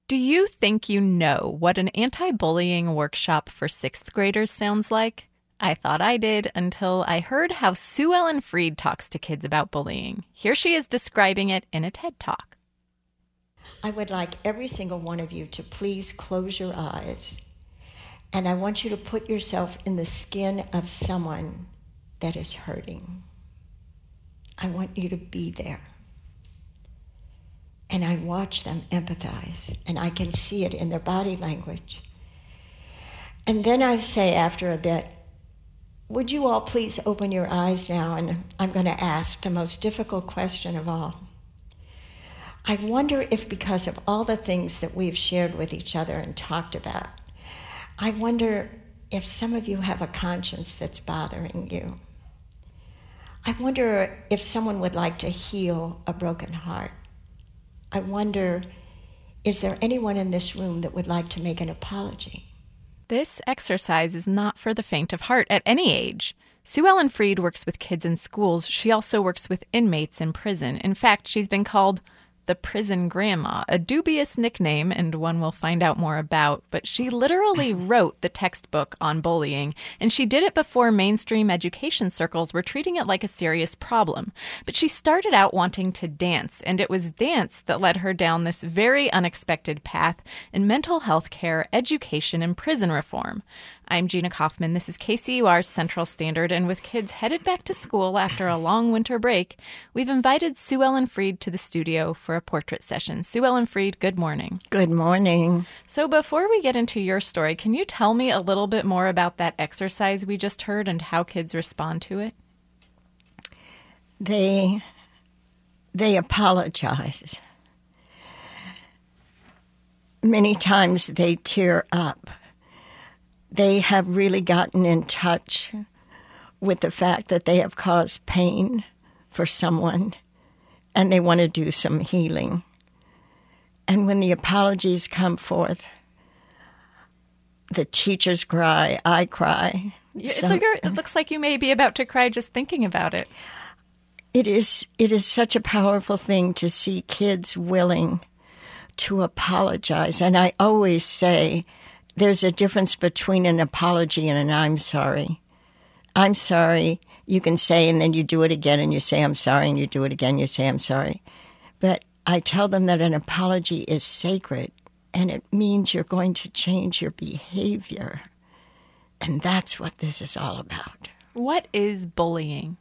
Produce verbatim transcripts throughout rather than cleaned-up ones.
Do you think you know what an anti-bullying workshop for sixth graders sounds like? I thought I did until I heard how Sue Ellen Freed talks to kids about bullying. Here she is describing it in a TED Talk. I would like every single one of you to please close your eyes, and I want you to put yourself in the skin of someone that is hurting. I want you to be there. And I watch them empathize, and I can see it in their body language. And then I say after a bit, would you all please open your eyes now, and I'm going to ask the most difficult question of all. I wonder if because of all the things that we've shared with each other and talked about, I wonder if some of you have a conscience that's bothering you. I wonder if someone would like to heal a broken heart. I wonder, is there anyone in this room that would like to make an apology? This exercise is not for the faint of heart at any age. Sue Ellen Freed works with kids in schools. She also works with inmates in prison. In fact, she's been called the prison grandma, a dubious nickname and one we'll find out more about, but she literally wrote the textbook on bullying, and she did it before mainstream education circles were treating it like a serious problem. But she started out wanting to dance, and it was dance that led her down this very unexpected path in mental health care, education, and prison reform. I'm Gina Kaufman. This is K C U R's Central Standard, and with kids headed back to school after a long winter break, we've invited Sue Ellen Freed to the studio for a portrait session. Sue Ellen Freed, good morning. Good morning. So before we get into your story, can you tell me a little bit more about that exercise we just heard and how kids respond to it? They, they apologize. Many times they tear up. They have really gotten in touch with the fact that they have caused pain for someone, and they want to do some healing. And when the apologies come forth, the teachers cry, I cry. It, Some, look, it looks like you may be about to cry just thinking about it. It is, it is such a powerful thing to see kids willing to apologize. And I always say, there's a difference between an apology and an I'm sorry. I'm sorry, you can say, and then you do it again, and you say I'm sorry, and you do it again, you say I'm sorry. But I tell them that an apology is sacred, and it means you're going to change your behavior. And that's what this is all about. What is bullying?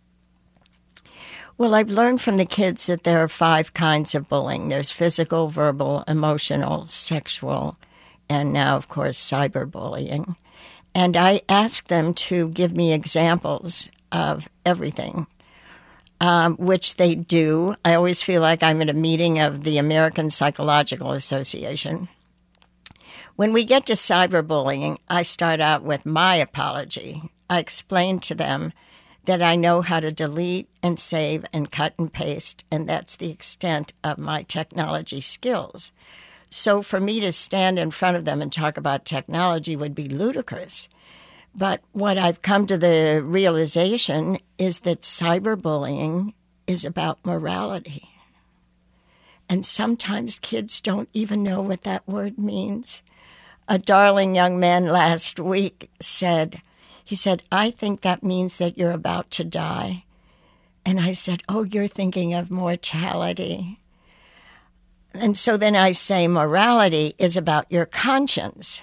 Well, I've learned from the kids that there are five kinds of bullying. There's physical, verbal, emotional, sexual, and now, of course, cyberbullying. And I ask them to give me examples of everything, um, which they do. I always feel like I'm at a meeting of the American Psychological Association. When we get to cyberbullying, I start out with my apology. I explain to them that I know how to delete and save and cut and paste, and that's the extent of my technology skills. So for me to stand in front of them and talk about technology would be ludicrous. But what I've come to the realization is that cyberbullying is about morality. And sometimes kids don't even know what that word means. A darling young man last week said, he said, I think that means that you're about to die. And I said, oh, you're thinking of mortality. And so then I say morality is about your conscience.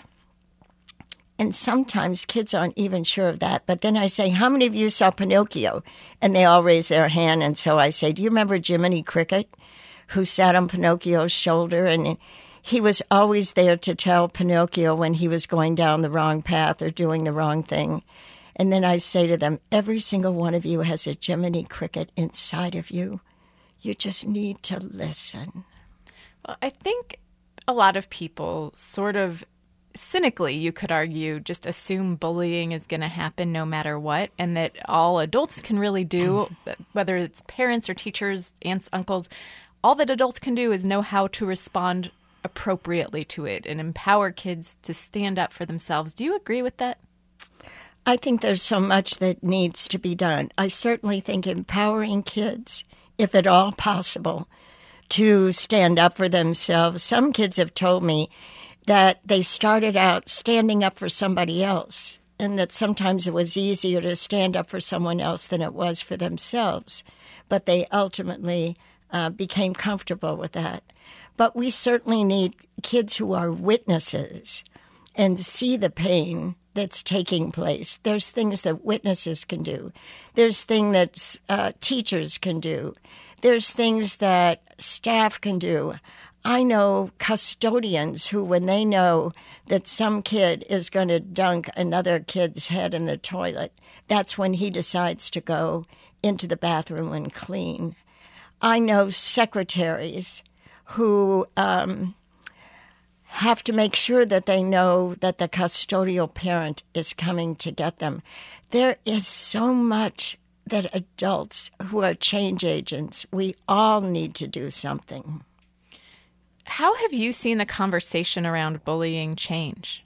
And sometimes kids aren't even sure of that. But then I say, how many of you saw Pinocchio? And they all raise their hand. And so I say, do you remember Jiminy Cricket, who sat on Pinocchio's shoulder? And he was always there to tell Pinocchio when he was going down the wrong path or doing the wrong thing. And then I say to them, every single one of you has a Jiminy Cricket inside of you. You just need to listen. Well, I think a lot of people sort of cynically, you could argue, just assume bullying is going to happen no matter what, and that all adults can really do, whether it's parents or teachers, aunts, uncles, all that adults can do is know how to respond appropriately to it and empower kids to stand up for themselves. Do you agree with that? I think there's so much that needs to be done. I certainly think empowering kids, if at all possible, to stand up for themselves. Some kids have told me that they started out standing up for somebody else, and that sometimes it was easier to stand up for someone else than it was for themselves. But they ultimately uh, became comfortable with that. But we certainly need kids who are witnesses and see the pain that's taking place. There's things that witnesses can do. There's things that uh, teachers can do. There's things that staff can do. I know custodians who, when they know that some kid is going to dunk another kid's head in the toilet, that's when he decides to go into the bathroom and clean. I know secretaries who um, have to make sure that they know that the custodial parent is coming to get them. There is so much that adults who are change agents, we all need to do something. How have you seen the conversation around bullying change?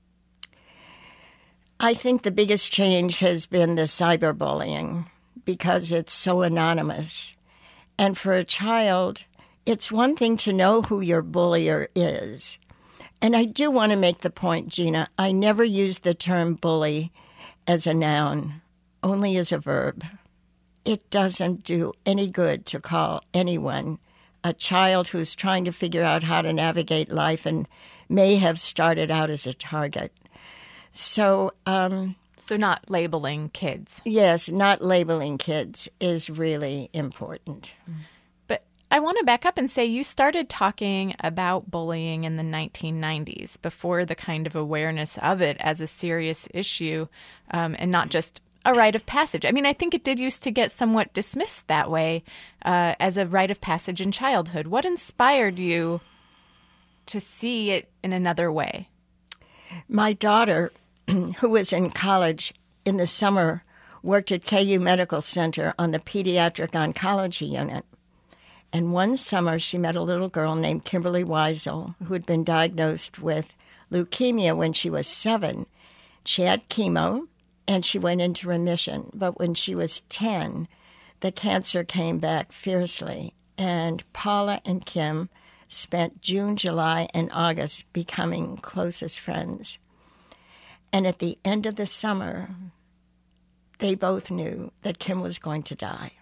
I think the biggest change has been the cyberbullying because it's so anonymous. And for a child, it's one thing to know who your bullier is. And I do want to make the point, Gina, I never use the term bully as a noun, only as a verb. It doesn't do any good to call anyone a child who's trying to figure out how to navigate life and may have started out as a target. So, um, so not labeling kids. Yes, not labeling kids is really important. But I want to back up and say you started talking about bullying in the nineteen nineties, before the kind of awareness of it as a serious issue, um, and not just a rite of passage. I mean, I think it did used to get somewhat dismissed that way uh, as a rite of passage in childhood. What inspired you to see it in another way? My daughter, who was in college in the summer, worked at K U Medical Center on the pediatric oncology unit. And one summer, she met a little girl named Kimberly Weisel, who had been diagnosed with leukemia when she was seven. She had chemo, and she went into remission. But when she was ten, the cancer came back fiercely. And Paula and Kim spent June, July, and August becoming closest friends. And at the end of the summer, they both knew that Kim was going to die.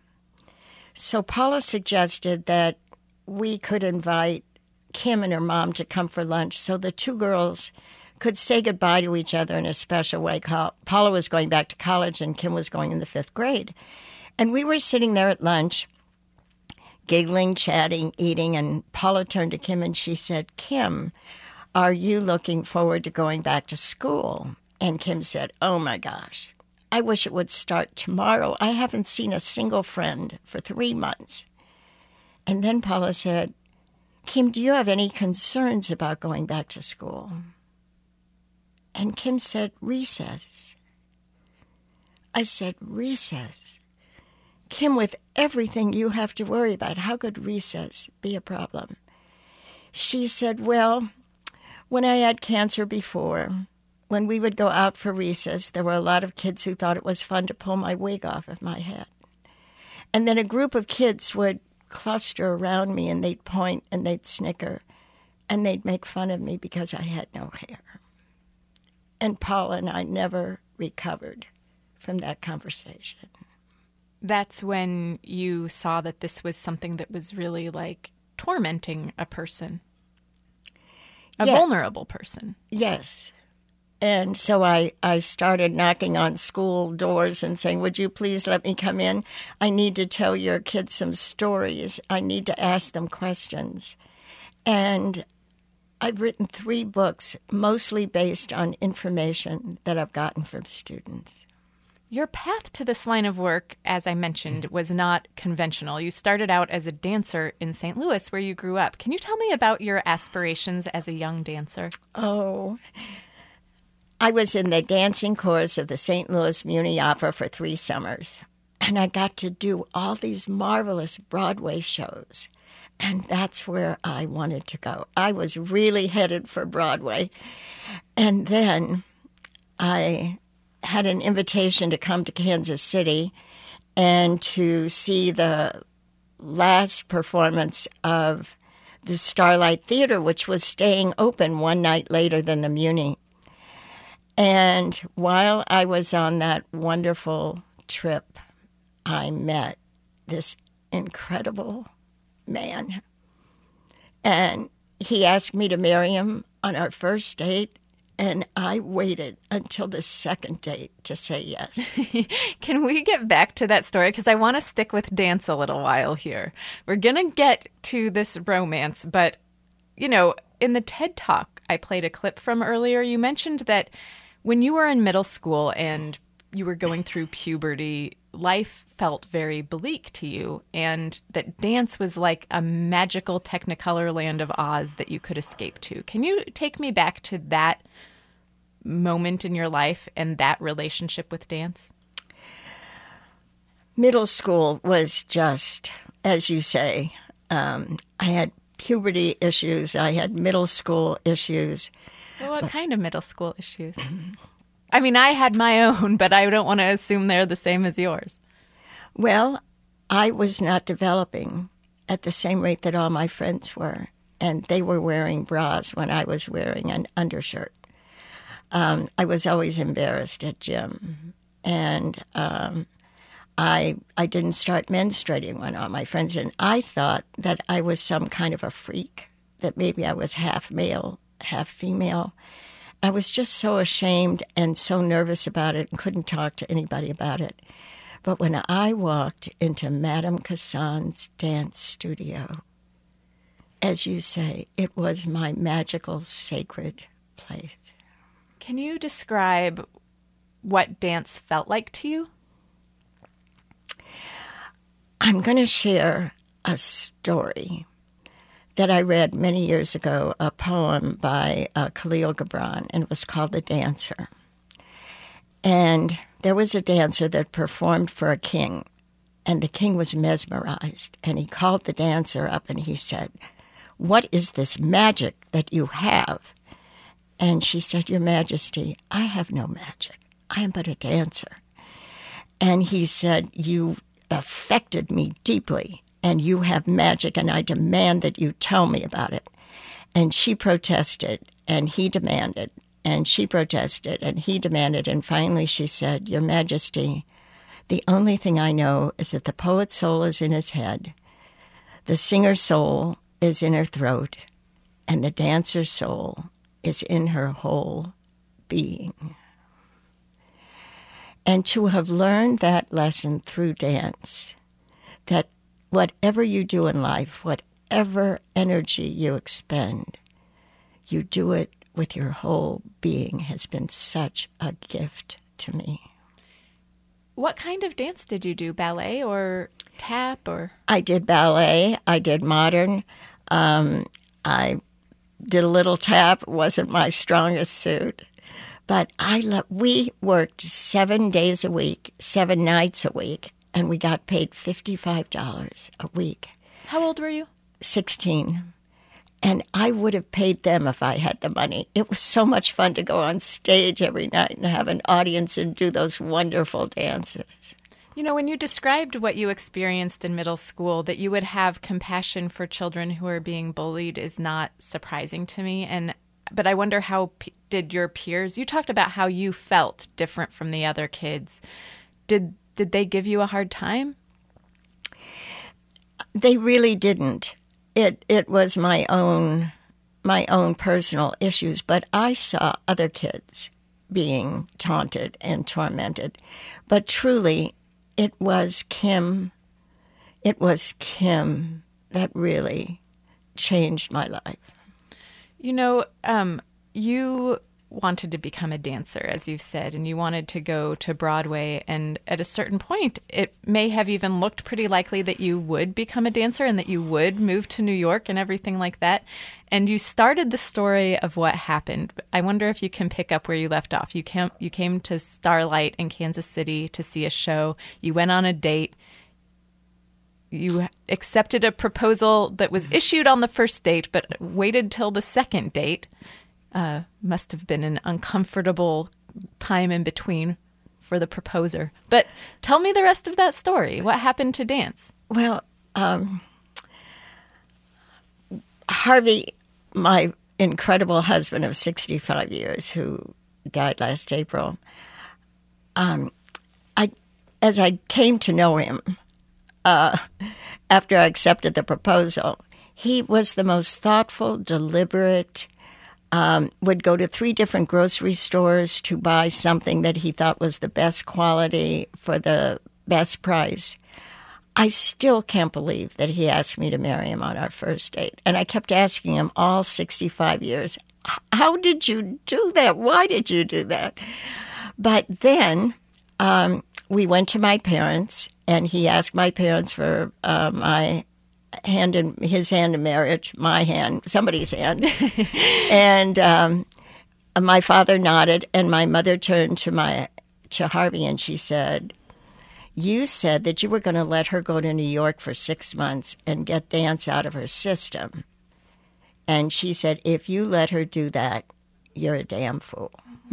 So Paula suggested that we could invite Kim and her mom to come for lunch so the two girls could say goodbye to each other in a special way. Paula was going back to college and Kim was going in the fifth grade. And we were sitting there at lunch, giggling, chatting, eating, and Paula turned to Kim and she said, "Kim, are you looking forward to going back to school?" And Kim said, "Oh my gosh, I wish it would start tomorrow. I haven't seen a single friend for three months. And then Paula said, "Kim, do you have any concerns about going back to school?" And Kim said, "Recess." I said, "Recess? Kim, with everything you have to worry about, how could recess be a problem?" She said, "Well, when I had cancer before, when we would go out for recess, there were a lot of kids who thought it was fun to pull my wig off of my head. And then a group of kids would cluster around me and they'd point and they'd snicker and they'd make fun of me because I had no hair." And Paula and I never recovered from that conversation. That's when you saw that this was something that was really like tormenting a person, a yeah. vulnerable person. Yes. And so I, I started knocking on school doors and saying, "Would you please let me come in? I need to tell your kids some stories. I need to ask them questions." And I've written three books, mostly based on information that I've gotten from students. Your path to this line of work, as I mentioned, was not conventional. You started out as a dancer in Saint Louis, where you grew up. Can you tell me about your aspirations as a young dancer? Oh, I was in the dancing chorus of the Saint Louis Muni Opera for three summers, and I got to do all these marvelous Broadway shows, and that's where I wanted to go. I was really headed for Broadway, and then I had an invitation to come to Kansas City and to see the last performance of the Starlight Theater, which was staying open one night later than the Muni. And while I was on that wonderful trip, I met this incredible man. And he asked me to marry him on our first date, and I waited until the second date to say yes. Can we get back to that story? Because I want to stick with dance a little while here. We're going to get to this romance, but, you know, in the TED Talk I played a clip from earlier, you mentioned that when you were in middle school and you were going through puberty, life felt very bleak to you, and that dance was like a magical Technicolor land of Oz that you could escape to. Can you take me back to that moment in your life and that relationship with dance? Middle school was just, as you say, um, I had puberty issues. I had middle school issues. Well, what but, kind of middle school issues? I mean, I had my own, but I don't want to assume they're the same as yours. Well, I was not developing at the same rate that all my friends were, and they were wearing bras when I was wearing an undershirt. Um, I was always embarrassed at gym, and um, I I didn't start menstruating when all my friends did. And I thought that I was some kind of a freak, that maybe I was half male, half female. I was just so ashamed and so nervous about it and couldn't talk to anybody about it. But when I walked into Madame Cassan's dance studio, as you say, it was my magical, sacred place. Can you describe what dance felt like to you? I'm going to share a story that I read many years ago, a poem by uh, Khalil Gibran, and it was called The Dancer. And there was a dancer that performed for a king, and the king was mesmerized, and he called the dancer up and he said, "What is this magic that you have?" And she said, "Your Majesty, I have no magic. I am but a dancer." And he said, "You've affected me deeply, and you have magic, and I demand that you tell me about it." And she protested, and he demanded, and she protested, and he demanded, and finally she said, "Your Majesty, the only thing I know is that the poet's soul is in his head, the singer's soul is in her throat, and the dancer's soul is in her whole being." And to have learned that lesson through dance, that whatever you do in life, whatever energy you expend, you do it with your whole being, has been such a gift to me. What kind of dance did you do? Ballet or tap or? I did ballet. I did modern. Um, I did a little tap. It wasn't my strongest suit. But I lo- we worked seven days a week, seven nights a week, and we got paid fifty-five dollars a week. How old were you? sixteen. And I would have paid them if I had the money. It was so much fun to go on stage every night and have an audience and do those wonderful dances. You know, when you described what you experienced in middle school, that you would have compassion for children who are being bullied is not surprising to me. And but I wonder, how p- did your peers, you talked about how you felt different from the other kids. Did did they give you a hard time? They really didn't. It it was my own my own personal issues, but I saw other kids being taunted and tormented. But truly, it was Kim, it was Kim that really changed my life. You know, um, you wanted to become a dancer, as you said, and you wanted to go to Broadway. And at a certain point, it may have even looked pretty likely that you would become a dancer and that you would move to New York and everything like that. And you started the story of what happened. I wonder if you can pick up where you left off. You came, you came to Starlight in Kansas City to see a show. You went on a date. You accepted a proposal that was issued on the first date, but waited till the second date. Uh, must have been an uncomfortable time in between for the proposer. But tell me the rest of that story. What happened to dance? Well, um, Harvey, my incredible husband of sixty-five years, who died last April, um, I, as I came to know him uh, after I accepted the proposal, he was the most thoughtful, deliberate, um, would go to three different grocery stores to buy something that he thought was the best quality for the best price. I still can't believe that he asked me to marry him on our first date. And I kept asking him all sixty-five years, how did you do that? Why did you do that? But then um, we went to my parents, and he asked my parents for uh, my hand in his hand in marriage, my hand, somebody's hand. and um, my father nodded, and my mother turned to my to Harvey, and she said, you said that you were going to let her go to New York for six months and get dance out of her system. And she said, if you let her do that, you're a damn fool.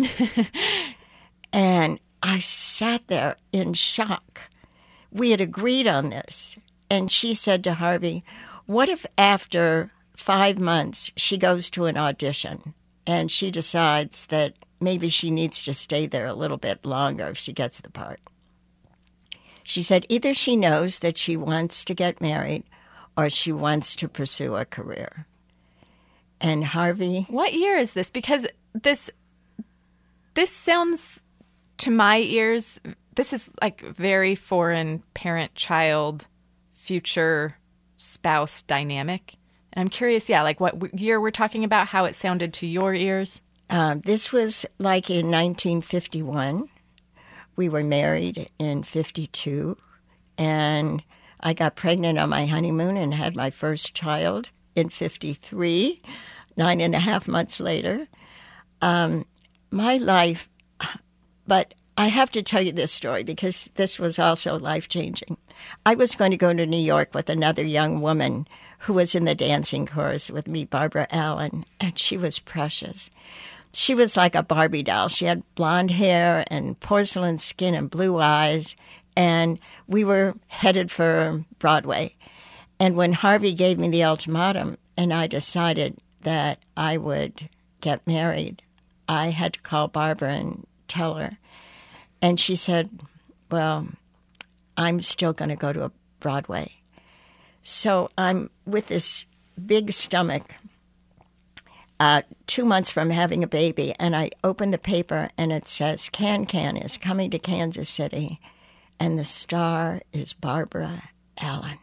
And I sat there in shock. We had agreed on this. And she said to Harvey, what if after five months she goes to an audition and she decides that maybe she needs to stay there a little bit longer if she gets the part? She said either she knows that she wants to get married or she wants to pursue a career. And Harvey... What year is this? Because this this sounds, to my ears, this is like very foreign parent-child, future spouse dynamic. And I'm curious, yeah, like what year we're talking about, how it sounded to your ears? Um, this was like in nineteen fifty-one. We were married in fifty-two, and I got pregnant on my honeymoon and had my first child in fifty-three, nine and a half months later. Um, my life, but I have to tell you this story because this was also life-changing. I was going to go to New York with another young woman who was in the dancing chorus with me, Barbara Allen, and she was precious. She was like a Barbie doll. She had blonde hair and porcelain skin and blue eyes, and we were headed for Broadway. And when Harvey gave me the ultimatum and I decided that I would get married, I had to call Barbara and tell her. And she said, well, I'm still going to go to a Broadway. So I'm with this big stomach, Uh, two months from having a baby, and I open the paper, and it says, Can-Can is coming to Kansas City, and the star is Barbara Allen.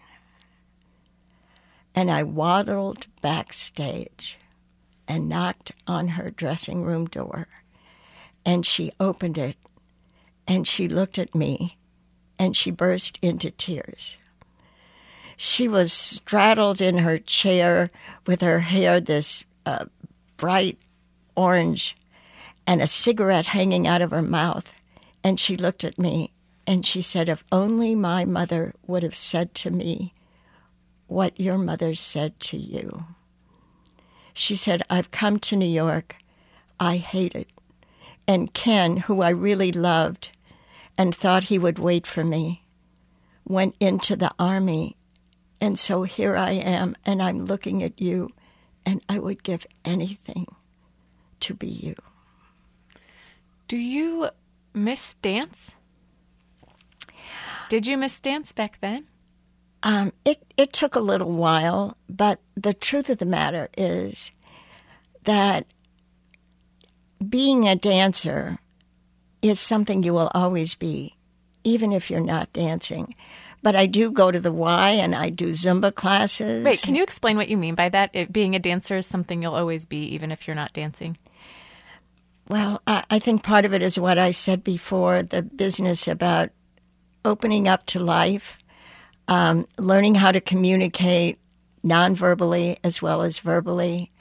And I waddled backstage and knocked on her dressing room door, and she opened it, and she looked at me, and she burst into tears. She was straddled in her chair with her hair this uh, bright orange and a cigarette hanging out of her mouth. And she looked at me and she said, if only my mother would have said to me what your mother said to you. She said, I've come to New York. I hate it. And Ken, who I really loved and thought he would wait for me, went into the Army. And so here I am, and I'm looking at you, and I would give anything to be you. Do you miss dance? Did you miss dance back then? Um, it, it took a little while, but the truth of the matter is that being a dancer is something you will always be, even if you're not dancing. But I do go to the Y, and I do Zumba classes. Wait, can you explain what you mean by that? It, being a dancer is something you'll always be, even if you're not dancing? Well, I, I think part of it is what I said before, the business about opening up to life, um, learning how to communicate non-verbally as well as verbally,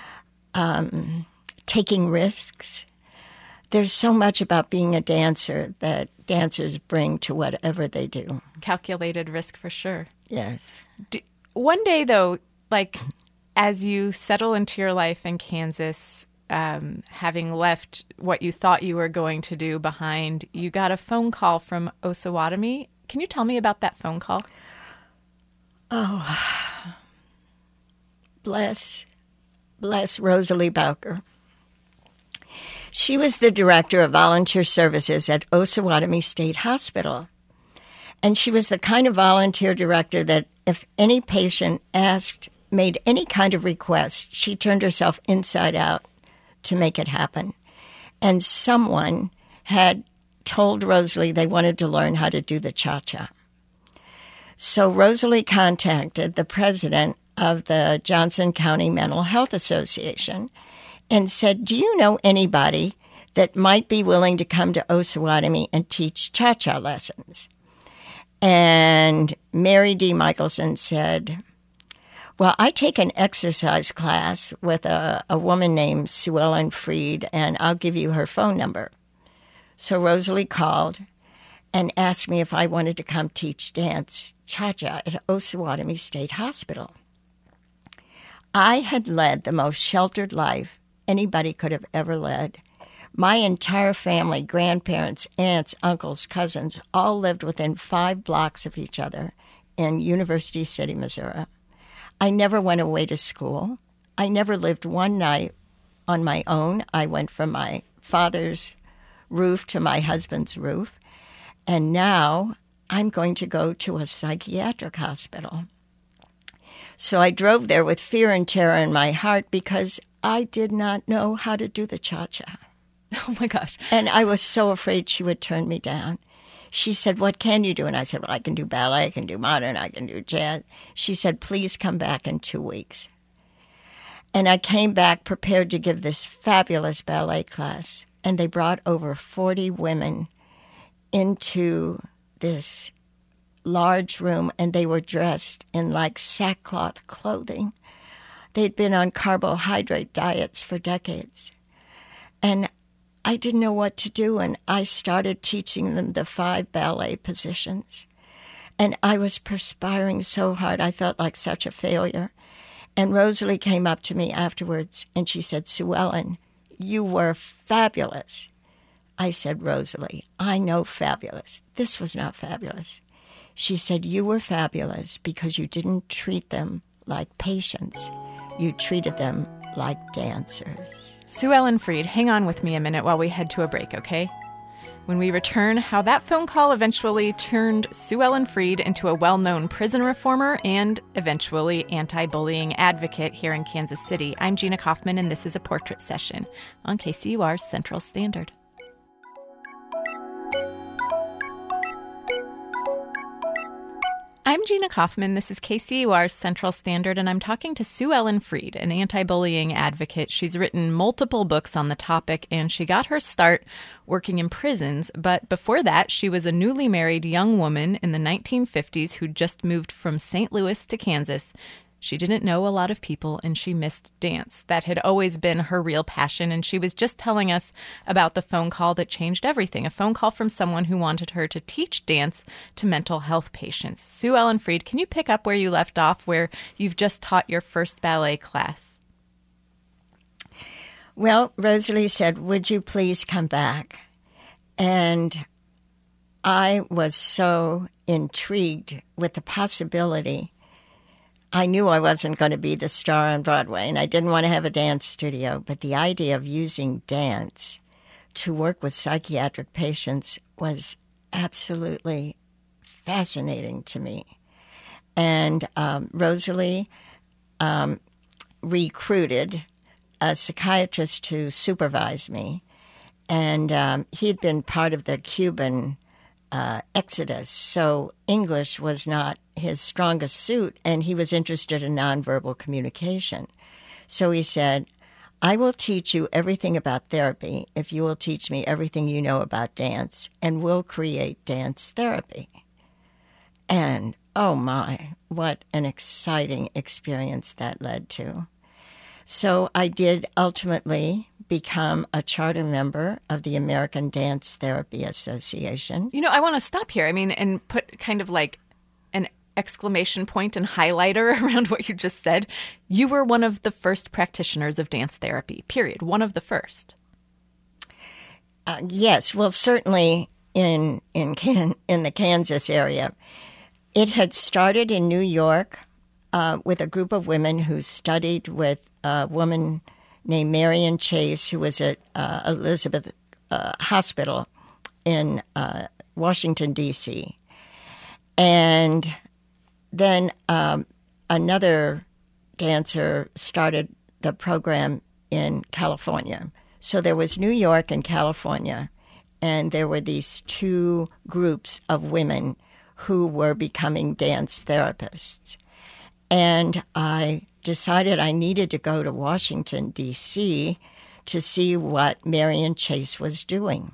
um, taking risks. There's so much about being a dancer that dancers bring to whatever they do. Calculated risk for sure. Yes. Do, one day, though, like as you settle into your life in Kansas, um, having left what you thought you were going to do behind, you got a phone call from Osawatomie. Can you tell me about that phone call? Oh, bless, bless Rosalie Bowker. She was the director of volunteer services at Osawatomie State Hospital. And she was the kind of volunteer director that if any patient asked, made any kind of request, she turned herself inside out to make it happen. And someone had told Rosalie they wanted to learn how to do the cha-cha. So Rosalie contacted the president of the Johnson County Mental Health Association and said, do you know anybody that might be willing to come to Osawatomie and teach cha-cha lessons? And Mary D. Michelson said, well, I take an exercise class with a, a woman named Sue Ellen Freed, and I'll give you her phone number. So Rosalie called and asked me if I wanted to come teach dance cha-cha at Osawatomie State Hospital. I had led the most sheltered life anybody could have ever led. My entire family, grandparents, aunts, uncles, cousins, all lived within five blocks of each other in University City, Missouri. I never went away to school. I never lived one night on my own. I went from my father's roof to my husband's roof. And now I'm going to go to a psychiatric hospital. So I drove there with fear and terror in my heart because I did not know how to do the cha-cha. Oh, my gosh. And I was so afraid she would turn me down. She said, what can you do? And I said, well, I can do ballet, I can do modern, I can do jazz. She said, please come back in two weeks. And I came back prepared to give this fabulous ballet class. And they brought over forty women into this large room, and they were dressed in like sackcloth clothing. They'd been on carbohydrate diets for decades. And I didn't know what to do, and I started teaching them the five ballet positions. And I was perspiring so hard, I felt like such a failure. And Rosalie came up to me afterwards, and she said, Sue Ellen, you were fabulous. I said, Rosalie, I know fabulous. This was not fabulous. She said, you were fabulous because you didn't treat them like patients. You treated them like dancers. Sue Ellen Freed, hang on with me a minute while we head to a break, okay? When we return, how that phone call eventually turned Sue Ellen Freed into a well-known prison reformer and eventually anti-bullying advocate here in Kansas City. I'm Gina Kaufman, and this is A Portrait Session on K C U R's Central Standard. I'm Gina Kaufman. This is K C U R's Central Standard, and I'm talking to Sue Ellen Freed, an anti-bullying advocate. She's written multiple books on the topic, and she got her start working in prisons. But before that, she was a newly married young woman in the nineteen fifties who just moved from Saint Louis to Kansas. She didn't know a lot of people, and she missed dance. That had always been her real passion, and she was just telling us about the phone call that changed everything, a phone call from someone who wanted her to teach dance to mental health patients. Sue Ellen Freed, can you pick up where you left off, where you've just taught your first ballet class? Well, Rosalie said, would you please come back? And I was so intrigued with the possibility. I knew I wasn't going to be the star on Broadway, and I didn't want to have a dance studio, but the idea of using dance to work with psychiatric patients was absolutely fascinating to me. And um, Rosalie um, recruited a psychiatrist to supervise me, and um, he'd been part of the Cuban uh, exodus, so English was not his strongest suit, and he was interested in nonverbal communication. So he said, I will teach you everything about therapy if you will teach me everything you know about dance, and we'll create dance therapy. And, oh my, what an exciting experience that led to. So I did ultimately become a charter member of the American Dance Therapy Association. You know, I want to stop here. I mean, and put kind of like an exclamation point and highlighter around what you just said. You were one of the first practitioners of dance therapy, period. One of the first. Uh, yes, well, certainly in in Can- in the Kansas area. It had started in New York uh, with a group of women who studied with a woman named Marion Chase, who was at uh, Elizabeth uh, Hospital in uh, Washington, D C And then um, another dancer started the program in California. So there was New York and California, and there were these two groups of women who were becoming dance therapists. And I decided I needed to go to Washington, D C to see what Marion Chase was doing.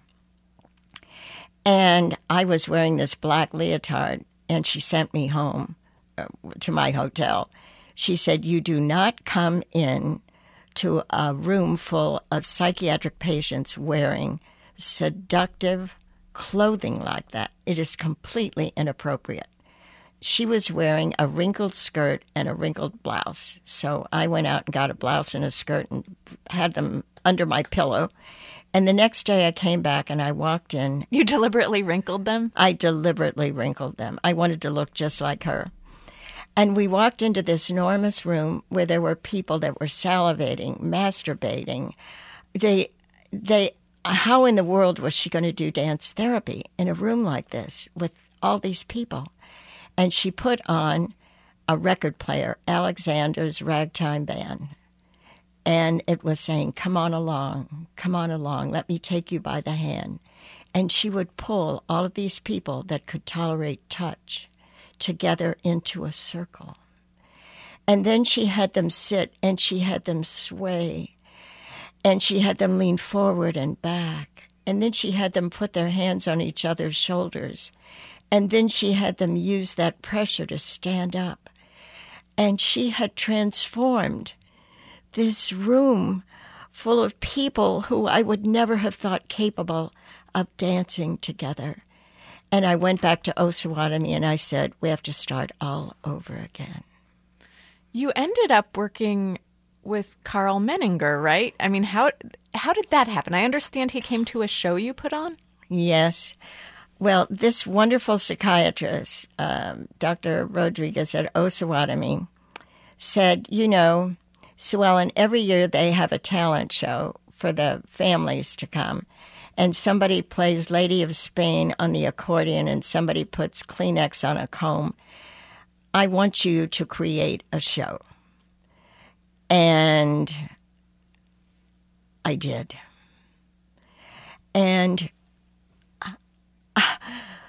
And I was wearing this black leotard, and she sent me home uh, to my hotel. She said, "You do not come in to a room full of psychiatric patients wearing seductive clothing like that. It is completely inappropriate." She was wearing a wrinkled skirt and a wrinkled blouse. So I went out and got a blouse and a skirt and had them under my pillow. And the next day I came back and I walked in. You deliberately wrinkled them? I deliberately wrinkled them. I wanted to look just like her. And we walked into this enormous room where there were people that were salivating, masturbating. They, they, how in the world was she going to do dance therapy in a room like this with all these people? And she put on a record player, Alexander's Ragtime Band. And it was saying, "Come on along, come on along, let me take you by the hand." And she would pull all of these people that could tolerate touch together into a circle. And then she had them sit and she had them sway and she had them lean forward and back. And then she had them put their hands on each other's shoulders. And then she had them use that pressure to stand up. And she had transformed this room full of people who I would never have thought capable of dancing together. And I went back to Osawatomie and I said, we have to start all over again. You ended up working with Carl Menninger, right? I mean, how how did that happen? I understand he came to a show you put on? Yes. Well, this wonderful psychiatrist, um, Doctor Rodriguez at Osawatomie, said, you know, Sue Ellen, every year they have a talent show for the families to come. And somebody plays Lady of Spain on the accordion and somebody puts Kleenex on a comb. I want you to create a show. And I did. And uh,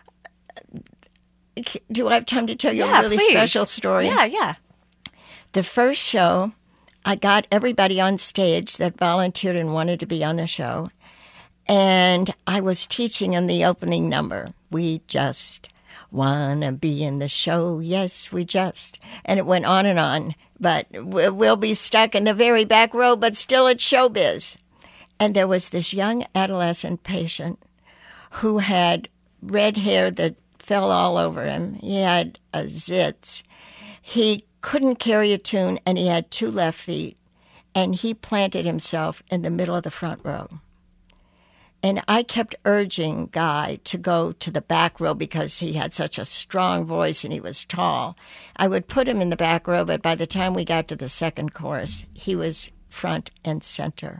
do I have time to tell you yeah, a really please. special story? Yeah, yeah. The first show, I got everybody on stage that volunteered and wanted to be on the show. And I was teaching in the opening number. We just want to be in the show. Yes, we just. And it went on and on. But we'll be stuck in the very back row, but still it's showbiz. And there was this young adolescent patient who had red hair that fell all over him. He had a zits. He couldn't carry a tune, and he had two left feet. And he planted himself in the middle of the front row. And I kept urging Guy to go to the back row because he had such a strong voice and he was tall. I would put him in the back row, but by the time we got to the second chorus, he was front and center.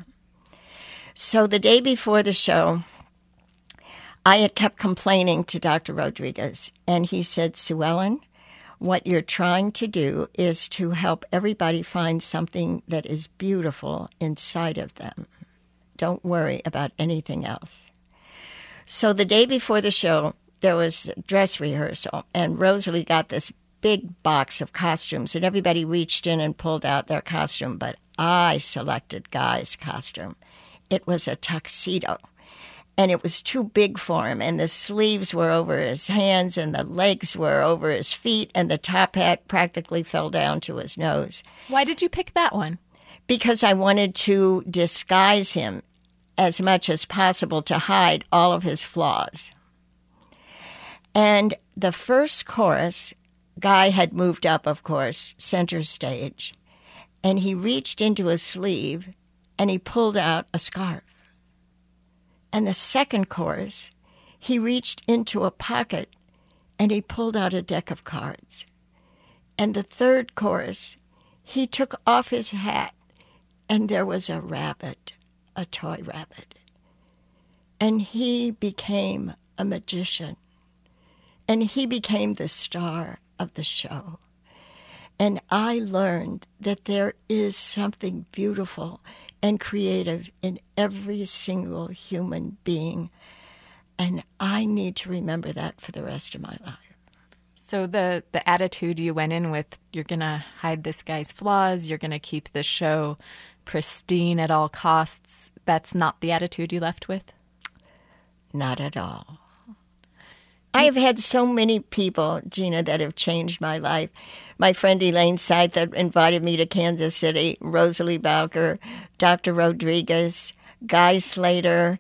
So the day before the show, I had kept complaining to Doctor Rodriguez, and he said, Sue Ellen, what you're trying to do is to help everybody find something that is beautiful inside of them. Don't worry about anything else. So the day before the show, there was dress rehearsal, and Rosalie got this big box of costumes, and everybody reached in and pulled out their costume, but I selected Guy's costume. It was a tuxedo, and it was too big for him, and the sleeves were over his hands, and the legs were over his feet, and the top hat practically fell down to his nose. Why did you pick that one? Because I wanted to disguise him as much as possible to hide all of his flaws. And the first chorus, Guy had moved up, of course, center stage, and he reached into his sleeve and he pulled out a scarf. And the second chorus, he reached into a pocket and he pulled out a deck of cards. And the third course, he took off his hat, and there was a rabbit, a toy rabbit. And he became a magician. And he became the star of the show. And I learned that there is something beautiful and creative in every single human being. And I need to remember that for the rest of my life. So the, the attitude you went in with, you're going to hide this guy's flaws, you're going to keep the show pristine at all costs, that's not the attitude you left with? Not at all. I have had so many people, Gina, that have changed my life. My friend Elaine Seid that invited me to Kansas City, Rosalie Bowker, Doctor Rodriguez, Guy Slater.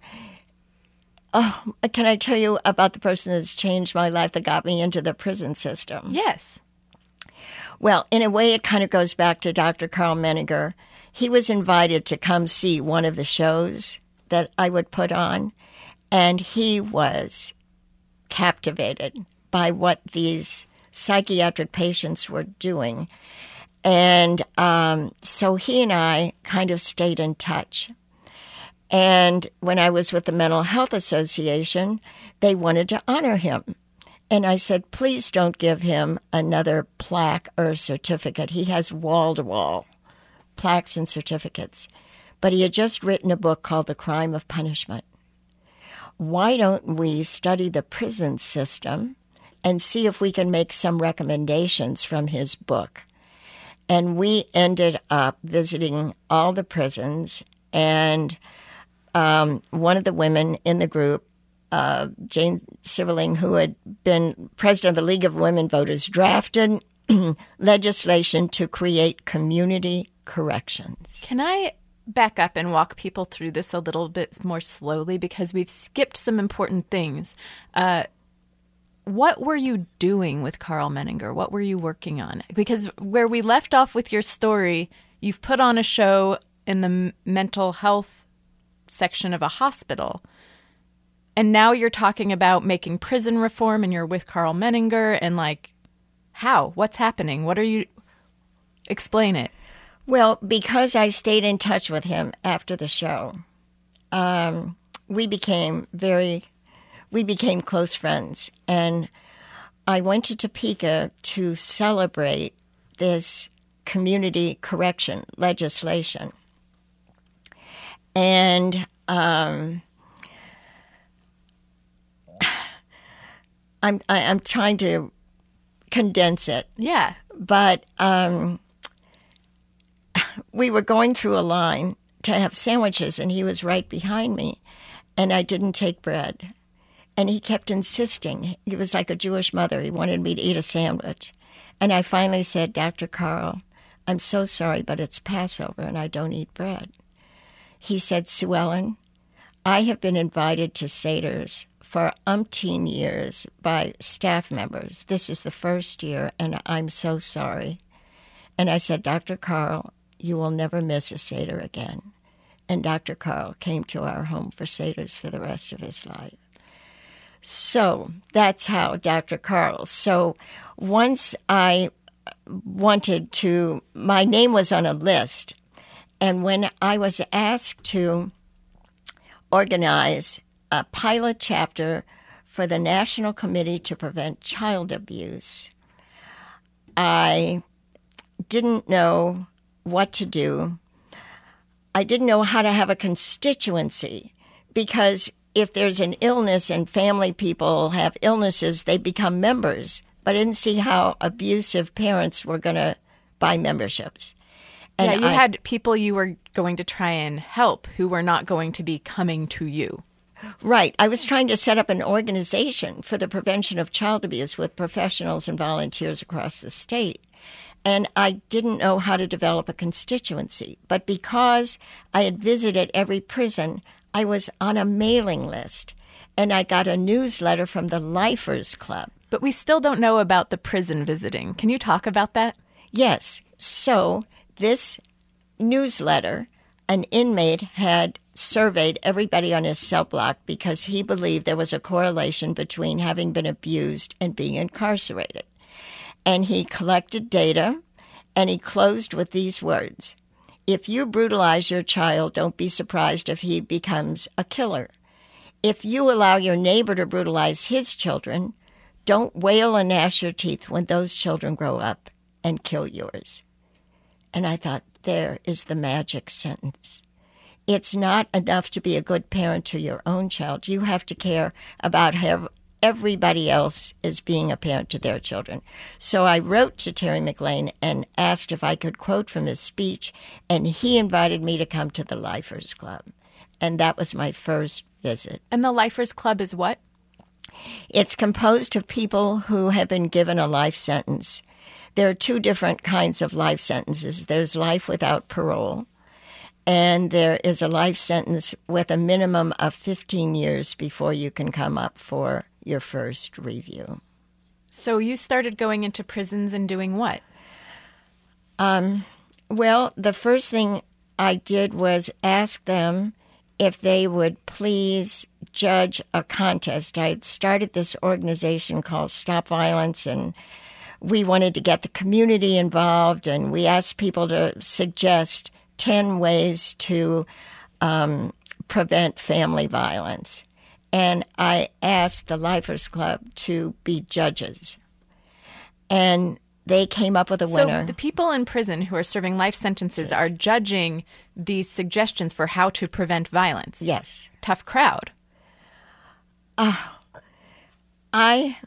Oh, can I tell you about the person that's changed my life that got me into the prison system? Yes. Well, in a way, it kind of goes back to Doctor Carl Menninger. He was invited to come see one of the shows that I would put on, and he was captivated by what these psychiatric patients were doing. And um, so he and I kind of stayed in touch. And when I was with the Mental Health Association, they wanted to honor him. And I said, please don't give him another plaque or certificate. He has wall-to-wall plaques and certificates. But he had just written a book called The Crime of Punishment. Why don't we study the prison system and see if we can make some recommendations from his book? And we ended up visiting all the prisons, and um, one of the women in the group, uh, Jane Sieverling, who had been president of the League of Women Voters, drafted legislation to create community corrections. Can I back up and walk people through this a little bit more slowly, because we've skipped some important things. Uh, what were you doing with Carl Menninger? What were you working on? Because where we left off with your story, you've put on a show in the mental health section of a hospital, and now you're talking about making prison reform, and you're with Carl Menninger, and like, how? What's happening? What are you... Explain it. Well, because I stayed in touch with him after the show, um, we became very, we became close friends. And I went to Topeka to celebrate this community correction legislation. And um, I'm I, I'm trying to condense it. Yeah. But um, we were going through a line to have sandwiches, and he was right behind me, and I didn't take bread. And he kept insisting. He was like a Jewish mother. He wanted me to eat a sandwich. And I finally said, Doctor Carl, I'm so sorry, but it's Passover, and I don't eat bread. He said, Sue Ellen, I have been invited to Seder's for umpteen years by staff members. This is the first year, and I'm so sorry. And I said, Doctor Carl, you will never miss a Seder again. And Doctor Carl came to our home for Seders for the rest of his life. So that's how Doctor Carl. So once I wanted to, my name was on a list. And when I was asked to organize a pilot chapter for the National Committee to Prevent Child Abuse, I didn't know what to do. I didn't know how to have a constituency, because if there's an illness and family people have illnesses, they become members. But I didn't see how abusive parents were going to buy memberships. And yeah, you I, had people you were going to try and help who were not going to be coming to you. Right. I was trying to set up an organization for the prevention of child abuse with professionals and volunteers across the state. And I didn't know how to develop a constituency. But because I had visited every prison, I was on a mailing list. And I got a newsletter from the Lifers Club. But we still don't know about the prison visiting. Can you talk about that? Yes. So this newsletter, an inmate had surveyed everybody on his cell block because he believed there was a correlation between having been abused and being incarcerated. And he collected data, and he closed with these words: if you brutalize your child, don't be surprised if he becomes a killer. If you allow your neighbor to brutalize his children, don't wail and gnash your teeth when those children grow up and kill yours. And I thought, there is the magic sentence. It's not enough to be a good parent to your own child. You have to care about how everybody else is being a parent to their children. So I wrote to Terry McLane and asked if I could quote from his speech, and he invited me to come to the Lifers Club. And that was my first visit. And the Lifers Club is what? It's composed of people who have been given a life sentence. There are two different kinds of life sentences. There's life without parole, and there is a life sentence with a minimum of fifteen years before you can come up for your first review. So you started going into prisons and doing what? Um, well, the first thing I did was ask them if they would please judge a contest. I had started this organization called Stop Violence, and we wanted to get the community involved, and we asked people to suggest ten ways to um, prevent family violence. And I asked the Lifers Club to be judges. And they came up with a winner. So the people in prison who are serving life sentences are judging these suggestions for how to prevent violence. Yes. Tough crowd. Uh, I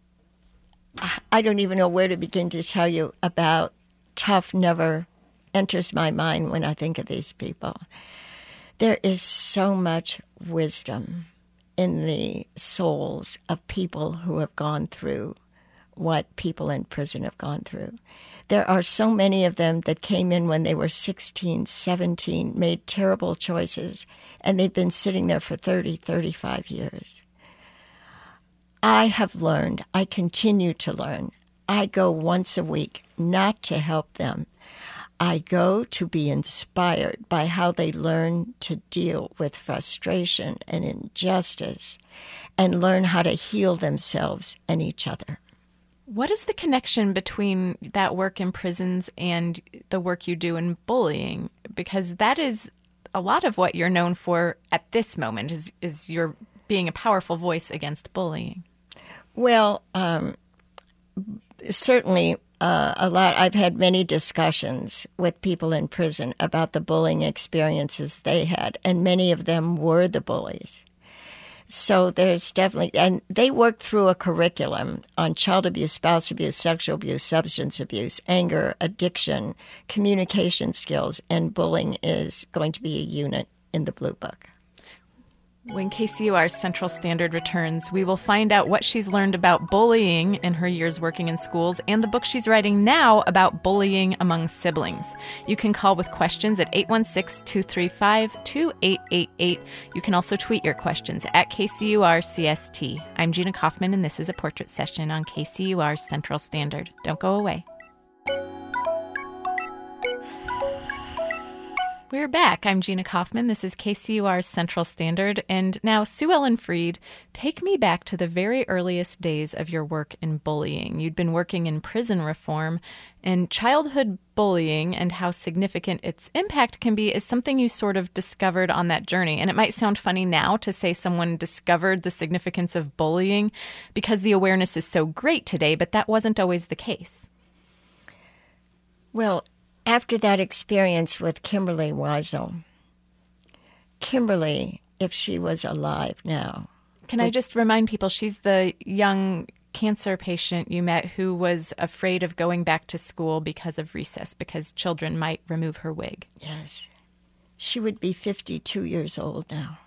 I don't even know where to begin to tell you about tough never enters my mind when I think of these people. There is so much wisdom in the souls of people who have gone through what people in prison have gone through. There are so many of them that came in when they were sixteen, seventeen, made terrible choices, and they've been sitting there for thirty, thirty-five years. I have learned, I continue to learn. I go once a week, not to help them. I go to be inspired by how they learn to deal with frustration and injustice and learn how to heal themselves and each other. What is the connection between that work in prisons and the work you do in bullying? Because that is a lot of what you're known for at this moment, is, is your being a powerful voice against bullying. Well, um, certainly uh, a lot. I've had many discussions with people in prison about the bullying experiences they had, and many of them were the bullies. So there's definitely, and they worked through a curriculum on child abuse, spouse abuse, sexual abuse, substance abuse, anger, addiction, communication skills, and bullying is going to be a unit in the Blue Book. When K C U R's Central Standard returns, we will find out what she's learned about bullying in her years working in schools and the book she's writing now about bullying among siblings. You can call with questions at eight one six, two three five, two eight eight eight. You can also tweet your questions at K C U R C S T. I'm Gina Kaufman, and this is a portrait session on K C U R's Central Standard. Don't go away. We're back. I'm Gina Kaufman. This is K C U R's Central Standard. And now, Sue Ellen Freed, take me back to the very earliest days of your work in bullying. You'd been working in prison reform, and childhood bullying and how significant its impact can be is something you sort of discovered on that journey. And it might sound funny now to say someone discovered the significance of bullying because the awareness is so great today, but that wasn't always the case. Well, after that experience with Kimberly Weisel, Kimberly, if she was alive now. Can I just remind people, she's the young cancer patient you met who was afraid of going back to school because of recess, because children might remove her wig. Yes. She would be fifty-two years old now.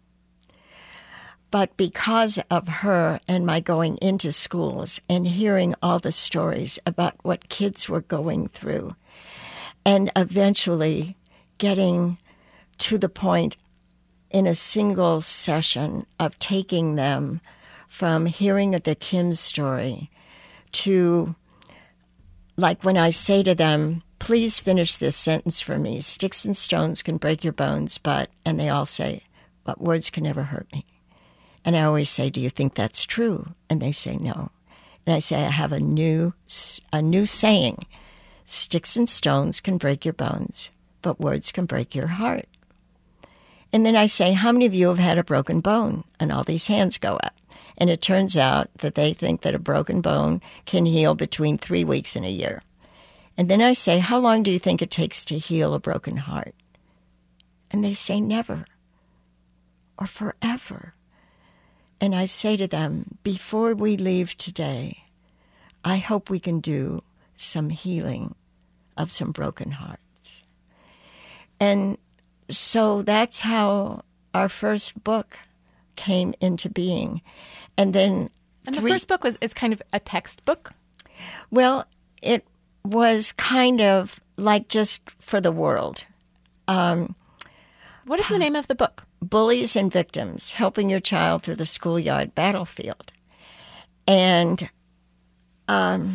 But because of her and my going into schools and hearing all the stories about what kids were going through, and eventually getting to the point in a single session of taking them from hearing of the Kim story to, like when I say to them, please finish this sentence for me. Sticks and stones can break your bones, but, and they all say, but words can never hurt me. And I always say, do you think that's true? And they say, no. And I say, I have a new, a new saying. Sticks and stones can break your bones, but words can break your heart. And then I say, how many of you have had a broken bone? And all these hands go up. And it turns out that they think that a broken bone can heal between three weeks and a year. And then I say, how long do you think it takes to heal a broken heart? And they say, never, or forever. And I say to them, before we leave today, I hope we can do some healing of some broken hearts. And so that's how our first book came into being. And then And the three, first book was, it's kind of a textbook? Well, it was kind of like just for the world. Um, what is the name of the book? Bullies and Victims, Helping Your Child Through the Schoolyard Battlefield. And um,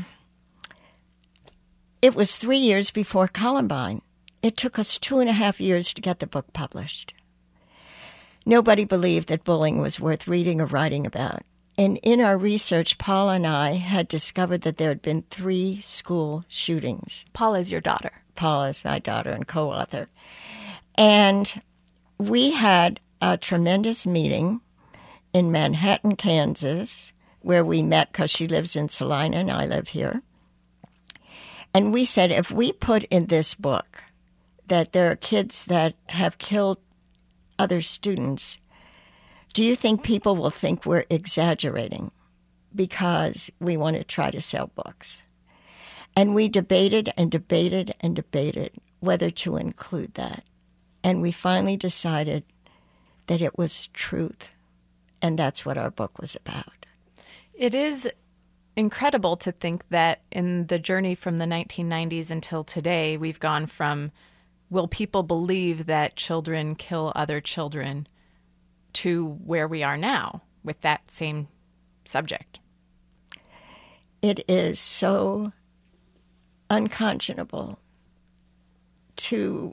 it was three years before Columbine. It took us two and a half years to get the book published. Nobody believed that bullying was worth reading or writing about. And in our research, Paula and I had discovered that there had been three school shootings. Paula is your daughter. Paula is my daughter and co-author. And we had a tremendous meeting in Manhattan, Kansas, where we met because she lives in Salina and I live here. And we said, if we put in this book that there are kids that have killed other students, do you think people will think we're exaggerating because we want to try to sell books? And we debated and debated and debated whether to include that. And we finally decided that it was truth, and that's what our book was about. It is incredible to think that in the journey from the nineteen nineties until today, we've gone from, will people believe that children kill other children, to where we are now with that same subject. It is so unconscionable to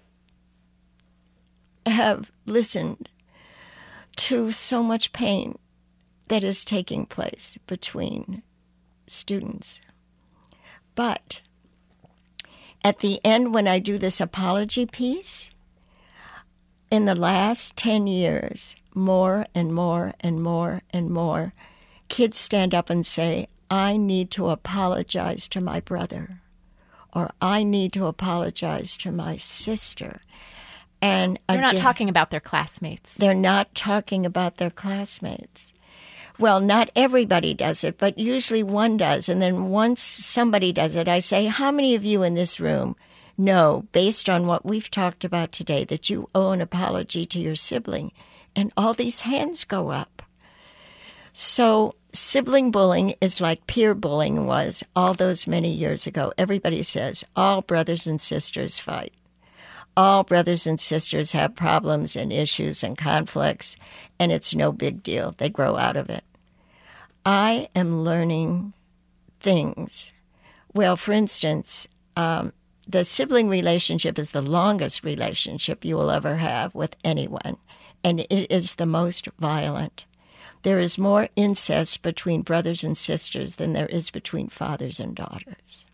have listened to so much pain that is taking place between students. But at the end, when I do this apology piece, in the last ten years, more and more and more and more, kids stand up and say, I need to apologize to my brother, or I need to apologize to my sister. And they're again, not talking about their classmates. They're not talking about their classmates. Well, not everybody does it, but usually one does. And then once somebody does it, I say, how many of you in this room know, based on what we've talked about today, that you owe an apology to your sibling? And all these hands go up. So sibling bullying is like peer bullying was all those many years ago. Everybody says all brothers and sisters fight. All brothers and sisters have problems and issues and conflicts, and it's no big deal. They grow out of it. I am learning things. Well, for instance, um, the sibling relationship is the longest relationship you will ever have with anyone, and it is the most violent. There is more incest between brothers and sisters than there is between fathers and daughters.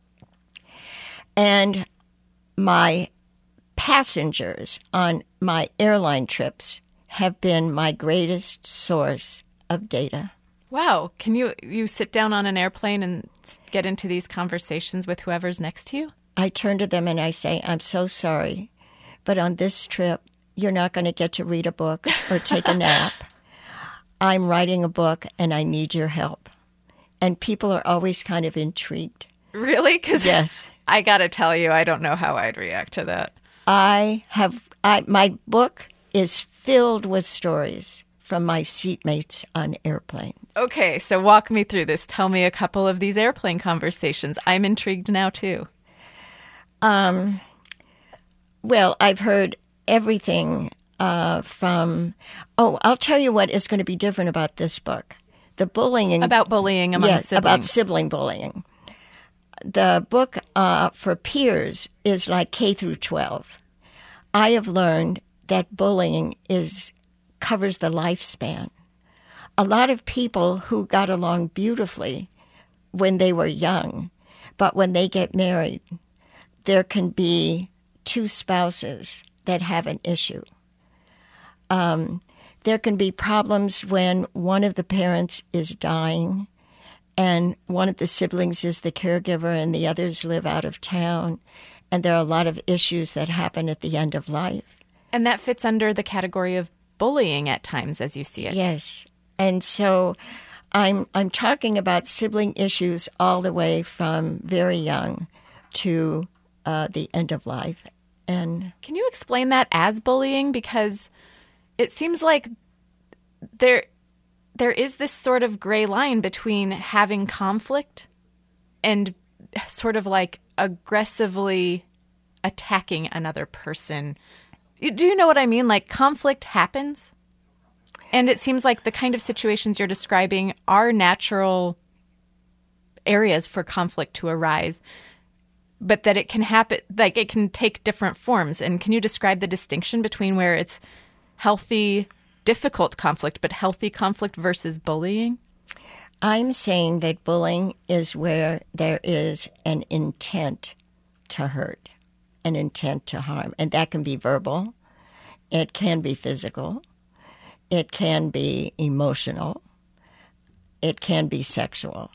And my passengers on my airline trips have been my greatest source of data. Wow. Can you, you sit down on an airplane and get into these conversations with whoever's next to you? I turn to them and I say, I'm so sorry, but on this trip, you're not going to get to read a book or take a nap. I'm writing a book and I need your help. And people are always kind of intrigued. Really? 'Cause yes. I got to tell you, I don't know how I'd react to that. I have, I, my book is filled with stories from my seatmates on airplanes. Okay, so walk me through this. Tell me a couple of these airplane conversations. I'm intrigued now, too. Um, well, I've heard everything uh, from, oh, I'll tell you what is going to be different about this book. The bullying. About bullying among yes, siblings. about sibling bullying. the book uh, for peers is like K through twelve. I have learned that bullying is covers the lifespan. A lot of people who got along beautifully when they were young, but when they get married, there can be two spouses that have an issue. Um, there can be problems when one of the parents is dying and one of the siblings is the caregiver and the others live out of town, and there are a lot of issues that happen at the end of life. And that fits under the category of bullying at times, as you see it. Yes. And so I'm I'm talking about sibling issues all the way from very young to uh, the end of life. And can you explain that as bullying? Because it seems like there there is this sort of gray line between having conflict and sort of like aggressively attacking another person. Do you know what I mean? Like, conflict happens, and it seems like the kind of situations you're describing are natural areas for conflict to arise, but that it can happen, like it can take different forms. And can you describe the distinction between where it's healthy, difficult conflict, but healthy conflict versus bullying? I'm saying that bullying is where there is an intent to hurt, an intent to harm. And that can be verbal. It can be physical. It can be emotional. It can be sexual.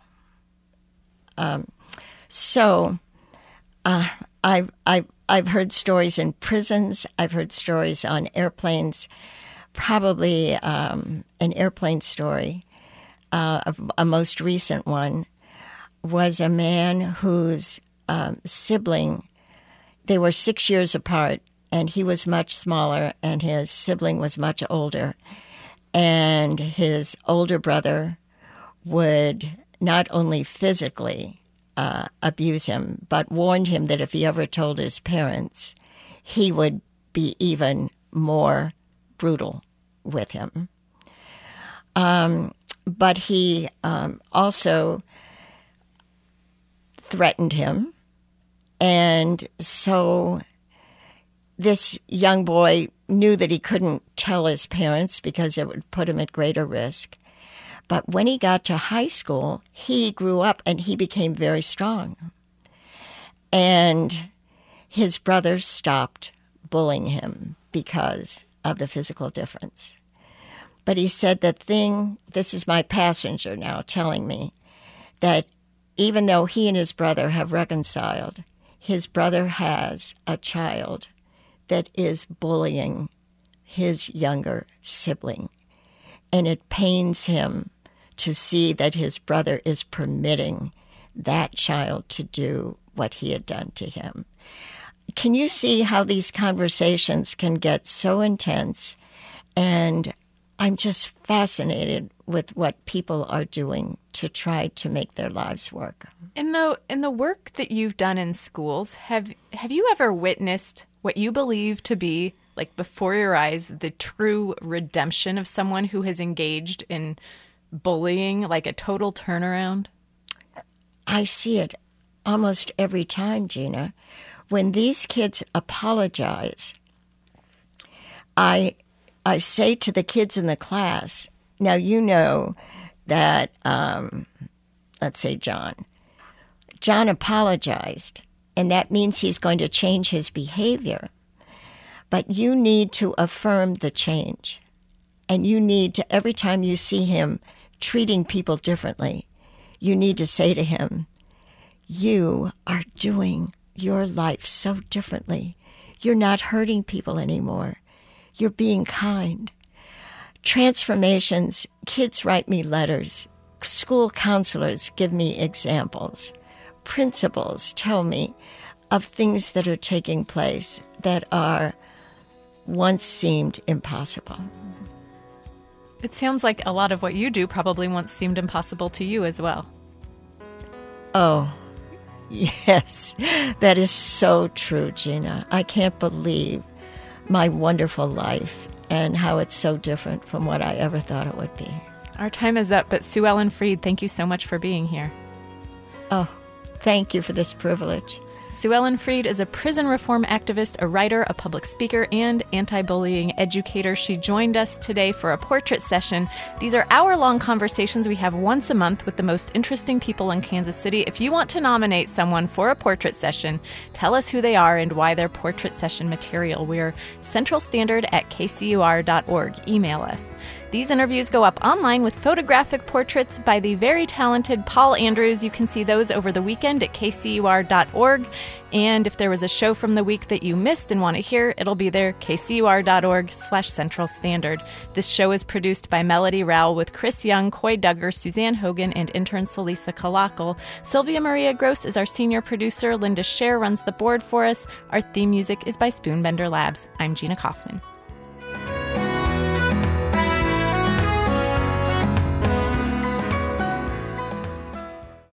Um, so uh, I've, I've, I've heard stories in prisons. I've heard stories on airplanes. Probably um, an airplane story, uh, a, a most recent one, was a man whose um, sibling, they were six years apart, and he was much smaller, and his sibling was much older. And his older brother would not only physically uh, abuse him, but warned him that if he ever told his parents, he would be even more brutal with him. Um, but he um, also threatened him. And so this young boy knew that he couldn't tell his parents because it would put him at greater risk. But when he got to high school, he grew up and he became very strong. And his brothers stopped bullying him because of the physical difference. But he said the thing, this is my passenger now telling me, that even though he and his brother have reconciled, his brother has a child that is bullying his younger sibling. And it pains him to see that his brother is permitting that child to do what he had done to him. Can you see how these conversations can get so intense? And I'm just fascinated with what people are doing to try to make their lives work. In the in the work that you've done in schools, have have you ever witnessed what you believe to be, like before your eyes, the true redemption of someone who has engaged in bullying, like a total turnaround? I see it almost every time, Gina. When these kids apologize, I I say to the kids in the class, now you know that, um, let's say John. John apologized, and that means he's going to change his behavior. But you need to affirm the change. And you need to, every time you see him treating people differently, you need to say to him, you are doing your life so differently. You're not hurting people anymore. You're being kind. Transformations, kids write me letters. School counselors give me examples. Principals tell me of things that are taking place that are once seemed impossible. It sounds like a lot of what you do probably once seemed impossible to you as well. Oh, yes. That is so true, Gina. I can't believe my wonderful life and how it's so different from what I ever thought it would be. Our time is up, but Sue Ellen Freed, thank you so much for being here. Oh, Thank you for this privilege. Sue Ellen Freed is a prison reform activist, a writer, a public speaker, and anti-bullying educator. She joined us today for a portrait session. These are hour-long conversations we have once a month with the most interesting people in Kansas City. If you want to nominate someone for a portrait session, tell us who they are and why they're portrait session material. We're Central Standard at K C U R dot org. Email us. These interviews go up online with photographic portraits by the very talented Paul Andrews. You can see those over the weekend at K C U R dot org. And if there was a show from the week that you missed and want to hear, it'll be there, K C U R dot org slash Central Standard. This show is produced by Melody Rowell with Chris Young, Coy Duggar, Suzanne Hogan, and intern Celisa Kalakal. Sylvia Maria Gross is our senior producer. Linda Scher runs the board for us. Our theme music is by Spoonbender Labs. I'm Gina Kaufman.